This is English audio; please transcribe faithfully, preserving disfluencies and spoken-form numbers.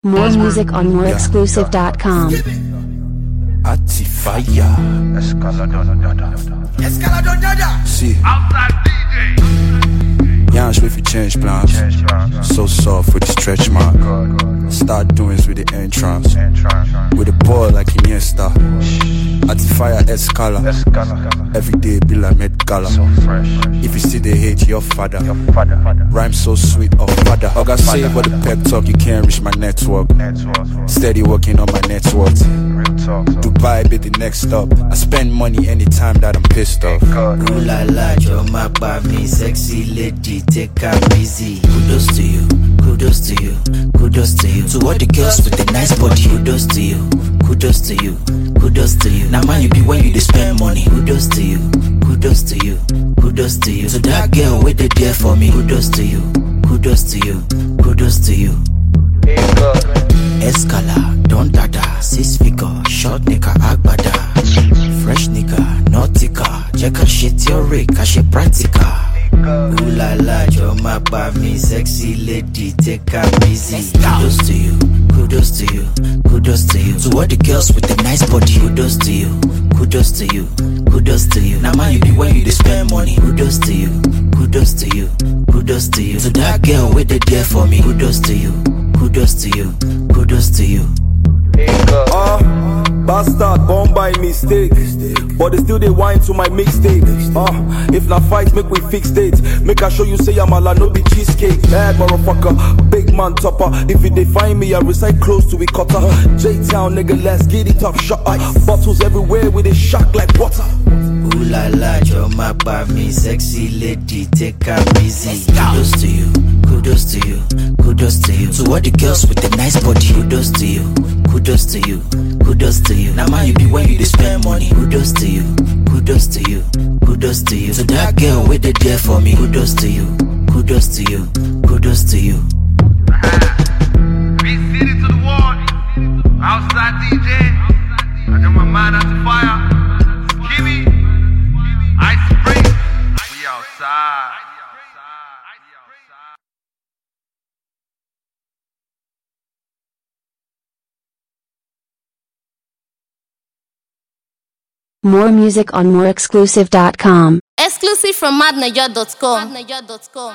More music on more exclusive dot com. Atifaya. Escaladon, Escaladon, Dada. See, Outside D J. Yans with the change plans. So soft with the stretch mark. Start doings with the entrance. With the ball like Iniesta. Atifaya Escala. Every day be like Met Gala. If you see they hate your father, rhyme so sweet of father. Oga say for the pep talk, you can't reach my network. Steady working on my network. Dubai be the next stop. I spend money anytime that I'm pissed off. Ooh la la, you're my baby, sexy lady, take her easy. Kudos to you, kudos to you, kudos to you. To all the girls with the nice body, kudos to you, kudos to you, kudos to you. Now man you be when you dey spend money, kudos to you, kudos to you, kudos to you. To that girl with the there for me, kudos to you, kudos to you, kudos to you. Escala, Don Dada, six figure, short nigga, agbada. Fresh nigga, nautica, check her shit, your rig, she practica. Ooh la la, you're my baby, sexy lady, take her easy. Kudos to you, kudos to you, kudos to you. To all the girls with the nice body, kudos to you, kudos to you, kudos to you. Now man you be when you dey spend money, kudos to you, kudos to you, kudos to you. To that girl with the there for me, kudos to you, kudos to you, kudos to you. Ah, uh, bastard born by mistake, but they still they whine to my mixtape. Ah, uh, if na fight, make we fix it. Make I show you say I'm a la no be cheesecake. Bad motherfucker, big man topper. If you they find me, I recite close to it cutter. J-Town nigga, let's get it up. Shot like bottles everywhere with a shock like water. Ooh la la, you're my baby, sexy lady, take her easy. Kudos to you, kudos to you, kudos to you. To all the girls with the nice body, kudos to you, kudos to you, kudos to you. Now man you be when you dey spend money, kudos to you, kudos to you, kudos to you. To that girl with the there for me, kudos to you, kudos to you, kudos to you. Big city to the wall. Outside D J. I got my mind out the fire. Kimmy. Ice spring. We outside. More music on more exclusive dot com. Exclusive from mad naija dot com.